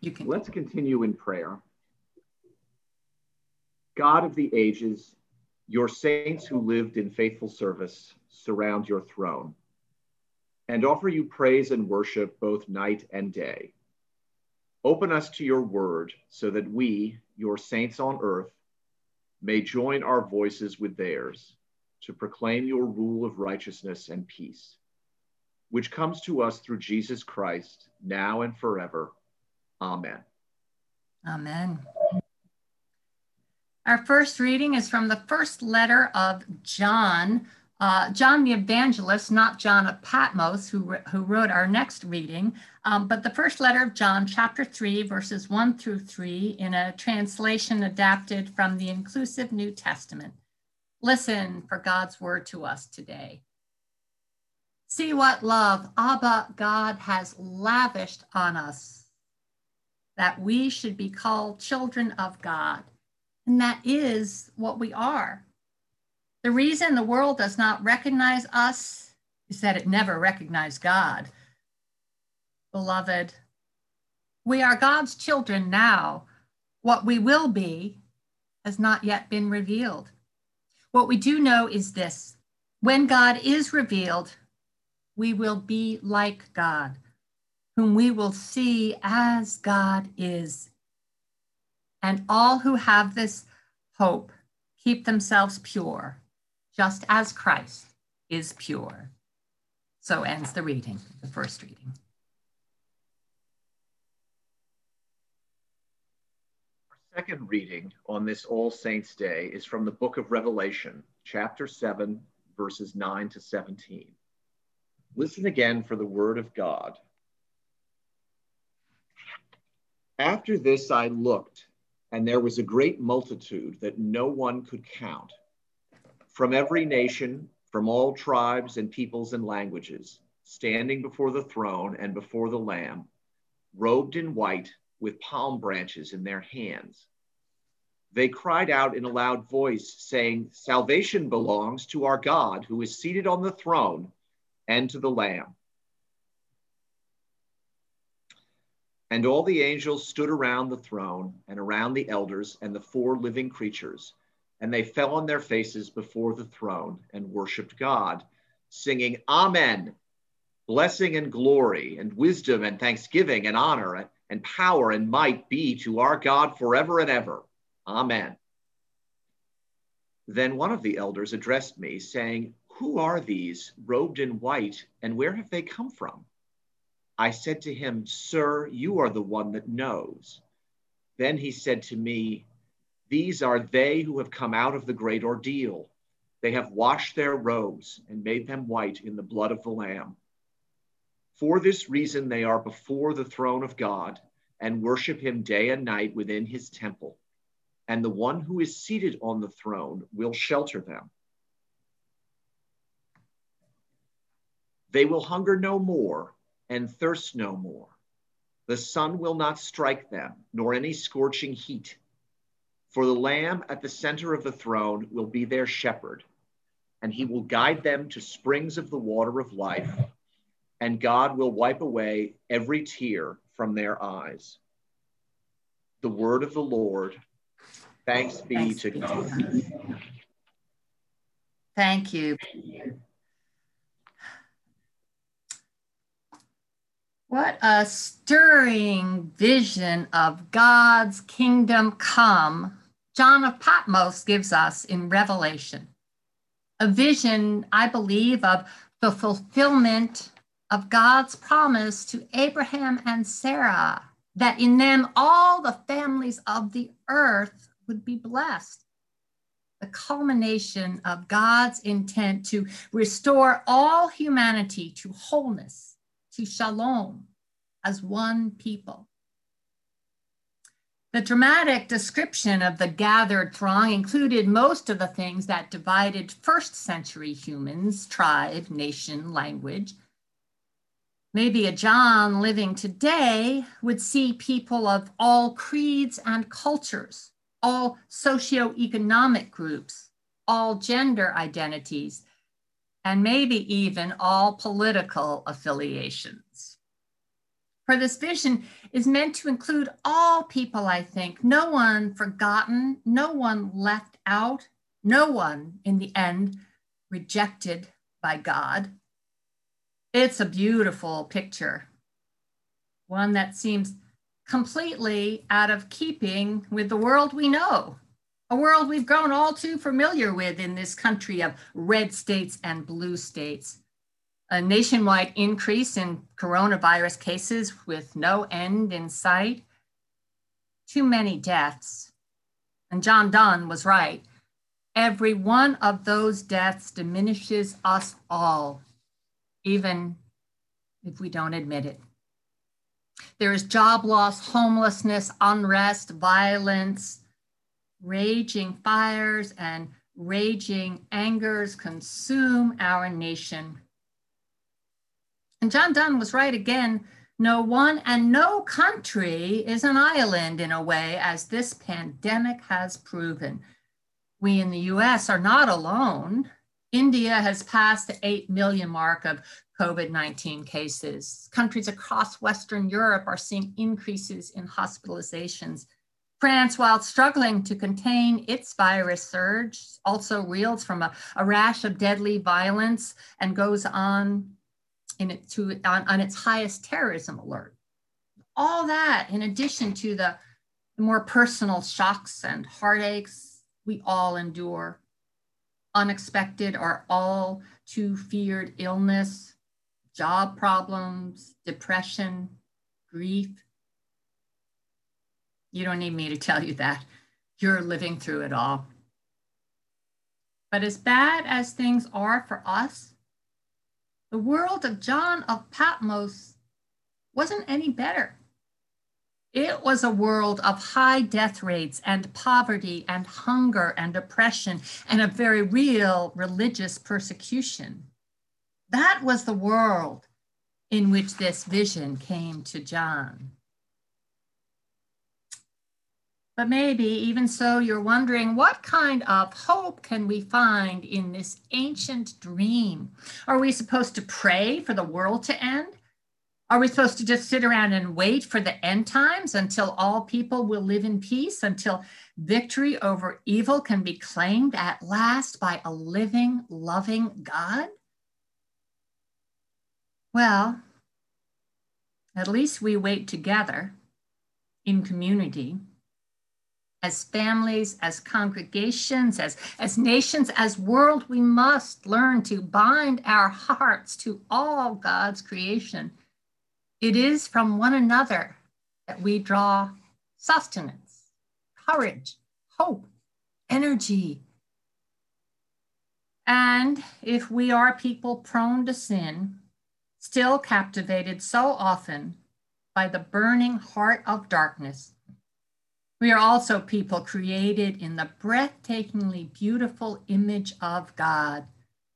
You can. Let's continue in prayer. God of the ages, your saints who lived in faithful service surround your throne and offer you praise and worship both night and day. Open us to your word so that we, your saints on earth, may join our voices with theirs to proclaim your rule of righteousness and peace, which comes to us through Jesus Christ, now and forever. Amen. Amen. Our first reading is from the first letter of John. John the Evangelist, not John of Patmos, who wrote our next reading, but the first letter of John, chapter 3, verses 1 through 3, in a translation adapted from the Inclusive New Testament. Listen for God's word to us today. See what love Abba God has lavished on us, that we should be called children of God. And that is what we are. The reason the world does not recognize us is that it never recognized God. Beloved, we are God's children now. What we will be has not yet been revealed. What we do know is this: when God is revealed, we will be like God, whom we will see as God is. And all who have this hope keep themselves pure, just as Christ is pure. So ends the reading, the first reading. Our second reading on this All Saints' Day is from the book of Revelation, chapter 7, verses 9 to 17. Listen again for the word of God. After this I looked, and there was a great multitude that no one could count, from every nation, from all tribes and peoples and languages, standing before the throne and before the Lamb, robed in white, with palm branches in their hands. They cried out in a loud voice, saying, "Salvation belongs to our God, who is seated on the throne, and to the Lamb." And all the angels stood around the throne and around the elders and the four living creatures, and they fell on their faces before the throne and worshiped God, singing, "Amen. Blessing and glory and wisdom and thanksgiving and honor and power and might be to our God forever and ever. Amen." Then one of the elders addressed me, saying, "Who are these robed in white, and where have they come from?" I said to him, "Sir, you are the one that knows." Then he said to me, "These are they who have come out of the great ordeal. They have washed their robes and made them white in the blood of the Lamb. For this reason they are before the throne of God and worship him day and night within his temple. And the one who is seated on the throne will shelter them. They will hunger no more and thirst no more. The sun will not strike them, nor any scorching heat. For the Lamb at the center of the throne will be their shepherd, and he will guide them to springs of the water of life, and God will wipe away every tear from their eyes." The word of the Lord. Thanks be to God. Thank you. What a stirring vision of God's kingdom come John of Patmos gives us in Revelation. A vision, I believe, of the fulfillment of God's promise to Abraham and Sarah, that in them all the families of the earth would be blessed. The culmination of God's intent to restore all humanity to wholeness, to shalom, as one people. The dramatic description of the gathered throng included most of the things that divided first century humans: tribe, nation, language. Maybe a John living today would see people of all creeds and cultures, all socioeconomic groups, all gender identities, and maybe even all political affiliations. For this vision is meant to include all people, I think. No one forgotten, no one left out, no one, in the end, rejected by God. It's a beautiful picture, one that seems completely out of keeping with the world we know, a world we've grown all too familiar with in this country of red states and blue states. A nationwide increase in coronavirus cases with no end in sight. Too many deaths. And John Donne was right. Every one of those deaths diminishes us all, even if we don't admit it. There is job loss, homelessness, unrest, violence, raging fires, and raging angers consume our nation. And John Donne was right again. No one and no country is an island in a way, as this pandemic has proven. We in the US are not alone. India has passed the 8 million mark of COVID-19 cases. Countries across Western Europe are seeing increases in hospitalizations. France, while struggling to contain its virus surge, also reels from a rash of deadly violence and goes on on its highest terrorism alert. All that, in addition to the more personal shocks and heartaches we all endure, unexpected or all too feared illness, job problems, depression, grief. You don't need me to tell you that. You're living through it all. But as bad as things are for us, the world of John of Patmos wasn't any better. It was a world of high death rates and poverty and hunger and oppression and a very real religious persecution. That was the world in which this vision came to John. But maybe even so, you're wondering, what kind of hope can we find in this ancient dream? Are we supposed to pray for the world to end? Are we supposed to just sit around and wait for the end times until all people will live in peace, until victory over evil can be claimed at last by a living, loving God? Well, at least we wait together in community, as families, as congregations, as nations, as world. We must learn to bind our hearts to all God's creation. It is from one another that we draw sustenance, courage, hope, energy. And if we are people prone to sin, still captivated so often by the burning heart of darkness, we are also people created in the breathtakingly beautiful image of God.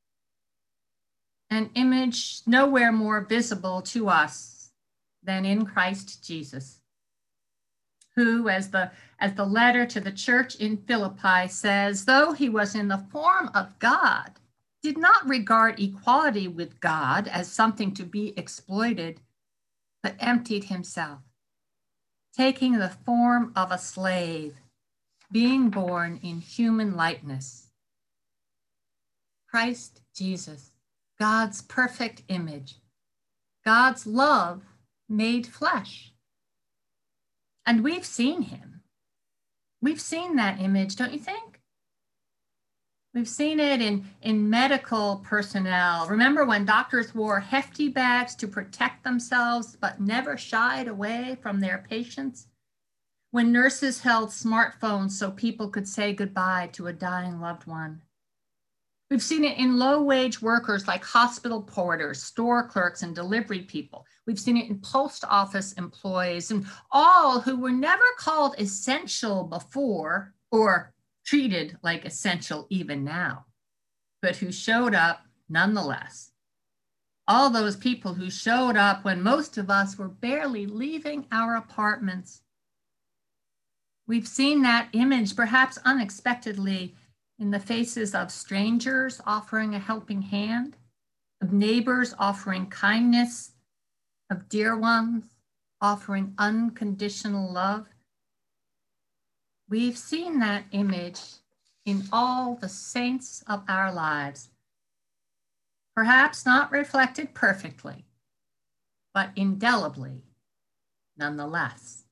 An image nowhere more visible to us than in Christ Jesus, who, as the letter to the church in Philippi says, though he was in the form of God, did not regard equality with God as something to be exploited, but emptied himself, taking the form of a slave, being born in human likeness. Christ Jesus, God's perfect image, God's love made flesh. And we've seen him. We've seen that image, don't you think? We've seen it in medical personnel. Remember when doctors wore hefty bags to protect themselves, but never shied away from their patients? When nurses held smartphones so people could say goodbye to a dying loved one? We've seen it in low-wage workers like hospital porters, store clerks, and delivery people. We've seen it in post office employees and all who were never called essential before or treated like essential even now, but who showed up nonetheless. All those people who showed up when most of us were barely leaving our apartments. We've seen that image, perhaps unexpectedly, in the faces of strangers offering a helping hand, of neighbors offering kindness, of dear ones offering unconditional love. We've seen that image in all the saints of our lives, perhaps not reflected perfectly, but indelibly nonetheless.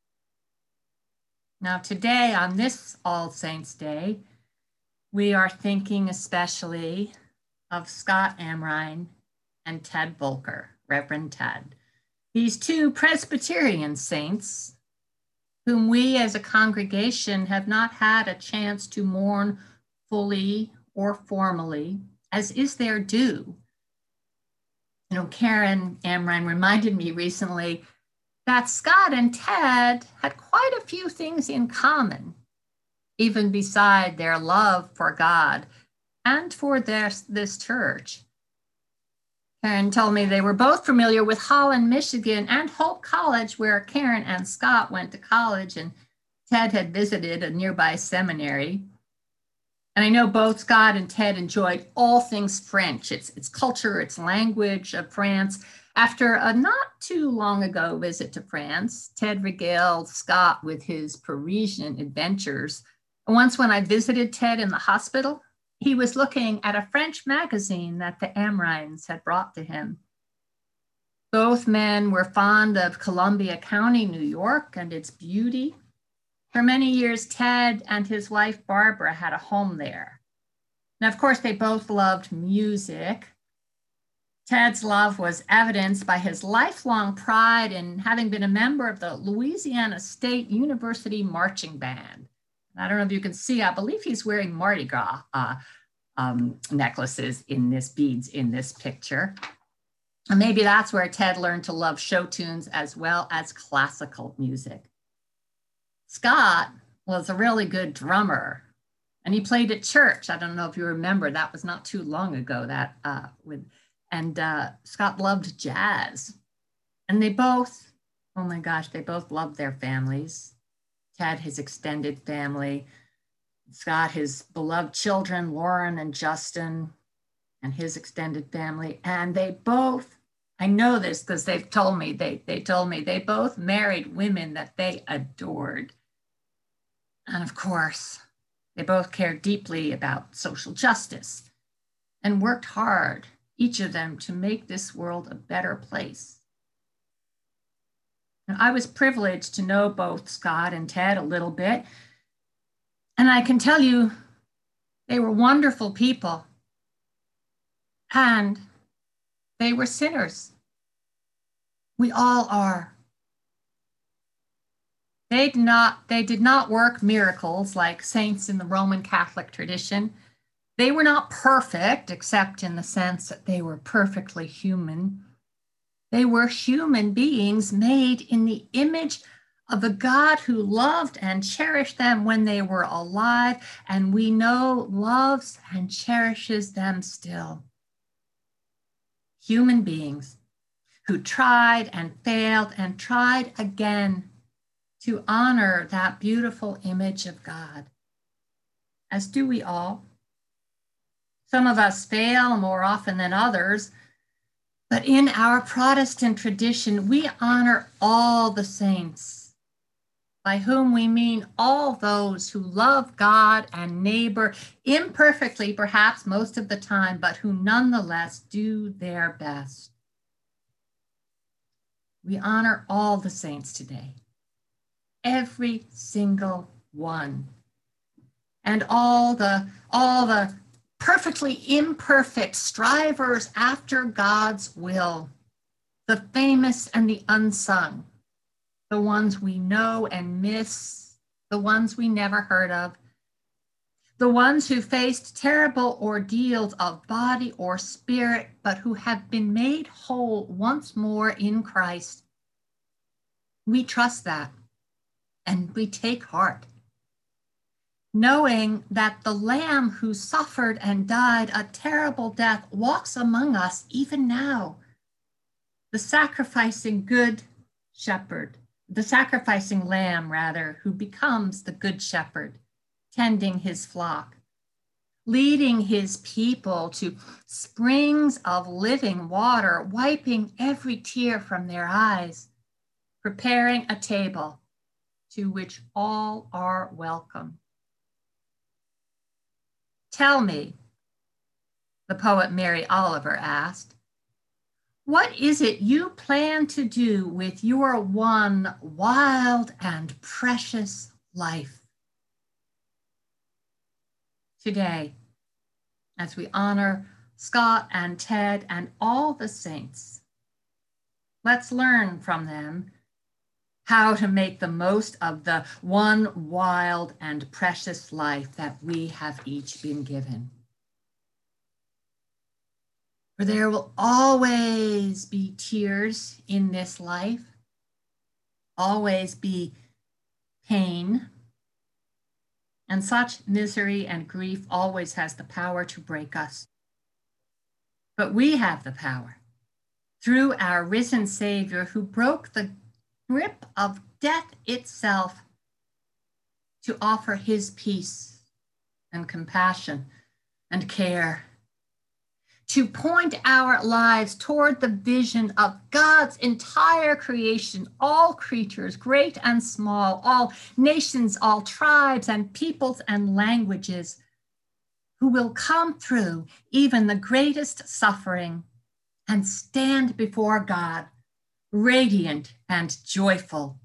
Now today, on this All Saints' Day, we are thinking especially of Scott Amrine and Ted Volker, Reverend Ted. These two Presbyterian saints whom we as a congregation have not had a chance to mourn fully or formally, as is their due. You know, Karen Amrine reminded me recently that Scott and Ted had quite a few things in common, even beside their love for God and for this church. Karen told me they were both familiar with Holland, Michigan, and Hope College, where Karen and Scott went to college, and Ted had visited a nearby seminary. And I know both Scott and Ted enjoyed all things French, its culture, its language of France. After a not too long ago visit to France, Ted regaled Scott with his Parisian adventures. And once when I visited Ted in the hospital, he was looking at a French magazine that the Amrines had brought to him. Both men were fond of Columbia County, New York, and its beauty. For many years, Ted and his wife, Barbara, had a home there. Now, of course, they both loved music. Ted's love was evidenced by his lifelong pride in having been a member of the Louisiana State University Marching Band. I don't know if you can see, I believe he's wearing Mardi Gras necklaces beads in this picture. And maybe that's where Ted learned to love show tunes as well as classical music. Scott was a really good drummer, and he played at church. I don't know if you remember, that was not too long ago. Scott loved jazz. And they both, oh my gosh, they both loved their families. Ted, his extended family, Scott, his beloved children, Lauren and Justin, and his extended family. And they both, I know this because they've told me, they told me they both married women that they adored. And of course, they both cared deeply about social justice and worked hard, each of them, to make this world a better place. And I was privileged to know both Scott and Ted a little bit. And I can tell you, they were wonderful people. And they were sinners. We all are. They did not work miracles like saints in the Roman Catholic tradition. They were not perfect, except in the sense that they were perfectly human. They were human beings made in the image of a God who loved and cherished them when they were alive, and we know loves and cherishes them still. Human beings who tried and failed and tried again to honor that beautiful image of God, as do we all. Some of us fail more often than others, but in our Protestant tradition, we honor all the saints, by whom we mean all those who love God and neighbor imperfectly, perhaps most of the time, but who nonetheless do their best. We honor all the saints today, every single one, and all the perfectly imperfect strivers after God's will, the famous and the unsung, the ones we know and miss, the ones we never heard of, the ones who faced terrible ordeals of body or spirit, but who have been made whole once more in Christ. We trust that, and we take heart, knowing that the Lamb who suffered and died a terrible death walks among us even now. The sacrificing good shepherd, the sacrificing lamb rather, who becomes the good shepherd, tending his flock, leading his people to springs of living water, wiping every tear from their eyes, preparing a table to which all are welcome. Tell me, the poet Mary Oliver asked, what is it you plan to do with your one wild and precious life? Today, as we honor Scott and Ted and all the saints, let's learn from them how to make the most of the one wild and precious life that we have each been given. For there will always be tears in this life, always be pain, and such misery and grief always has the power to break us. But we have the power, through our risen Savior who broke the grip of death itself, to offer his peace and compassion and care, to point our lives toward the vision of God's entire creation, all creatures, great and small, all nations, all tribes and peoples and languages, who will come through even the greatest suffering and stand before God, radiant and joyful,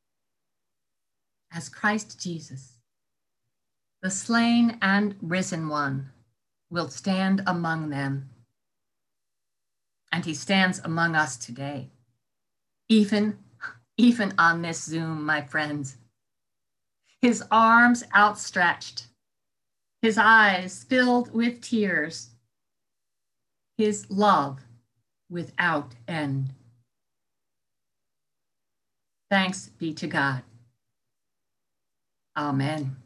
as Christ Jesus, the slain and risen one, will stand among them. And he stands among us today, even on this Zoom, my friends. His arms outstretched, his eyes filled with tears, his love without end. Thanks be to God. Amen.